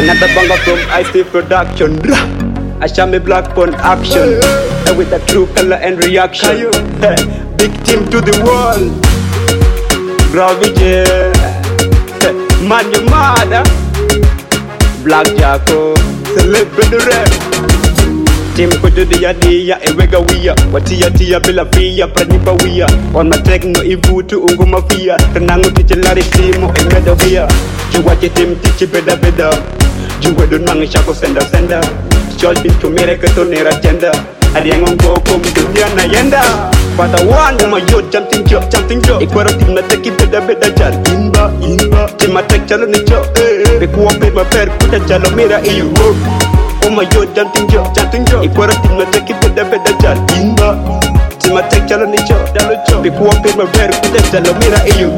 Another banger from IC Production. I shall me black on action, with a true color and reaction. Big team to the world. Gravity, man your mother. Black Jacko, celebrity rap. Team kudu dia ewega wia watia tia bila fia pranipa wia on my techno ivutu ungu mafia renangu tijelari timu emeda wia juwaje team tichi beda juwe don mangi shako senda shol to mere ke to nera tenda ariango ngoko dunia na yenda pada one my yo jumping jo ikwara team na teki beda jal inba team attack chalo ni jo be kuwa pe ma per kuta chalo mera iyo. Oh my God, jumping jo. Ikwara team na take beda jal inba. Team attack chalo ni jo. Be kuwa pe ma ver kuta chalo mira iyo.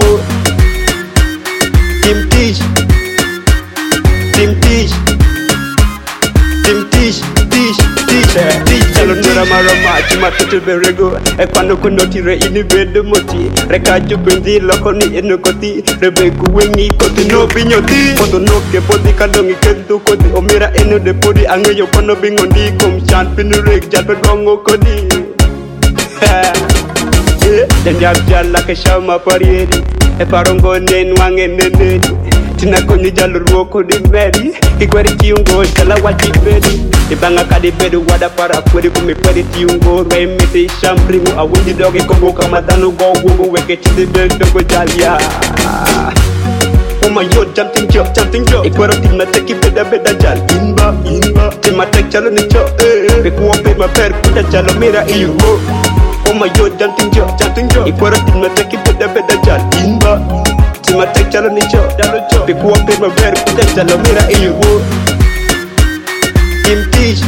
Team Tish. Chalo nura marama chima tutu berego. Ekwano kunotire ini bedo moti. Reka jukundi loko ni enokoti. Rebeku wengi koti no binyoti. Podo no ke podi kadongi kentu koti. Omira eno de podi angeyo kono bingondi. Kom chan pinu rek jat pedongo kodi. Den jal ke shama parieri. E parongo nen wange nenedi. Tina koni jalo ruoko di meri. Kikweri kiungo chala wachi pedi. Ibanga kadi bedu wada para kwedi kumi kwedi tiungo. Rwe miti shambringu awundi dogi kongo kama danu go wungu. Weke chidi bedu go jalia. Oh my God, jumping jo. Ikwara team na teki beda jal inba. Team attack chalo ni jo. Bekuwa pe ma per kuta chalo mira iyo. Oh my God, jumping jo. Ikwara team na teki beda jal inba. Team attack chalo ni jo. Bekuwa pe ma per kuta chalo mira iyo. Team Tish.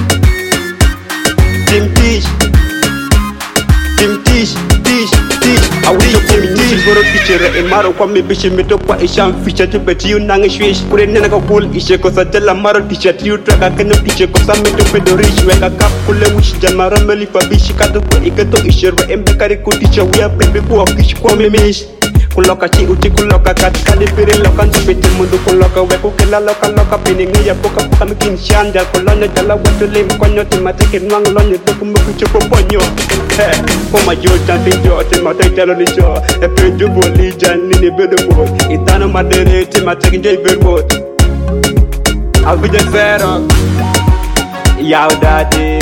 Awi team Tish boro kichere e maro kwa mibishi mitokwa isham ficha tupeti unange shwish kure nena ka cool ishe ko sajala maro t-shirt you traka keno tiche ko sameto pedorish weka kap kule wish jamara meli fabishi kadu ko iketo isherwe embekari kuticha wea pepe kuwa kish kwa mimish kuloka chi uchi kuloka katikali pire loka njipiti mundu kuloka weku kila loka piningi ya poka mikin shanja kolonyo jala watu lim konyo timatiki nwang lonyo tuku mkuchu poponyo. Oh my God, jumping jo, timatek chalo ni jo. Epe jubo li jani ni bedo mo. Itano madere timatek njay vermot. I'll be the zero. Yow daddy.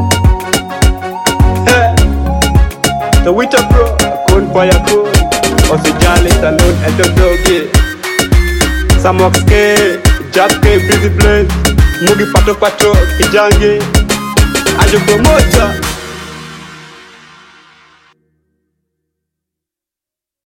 The winter bro, kun fire kun. Osijali salon and the doggy. Samok ske, Jack busy blaze. Mugi pato kijangi. Ajo promoter.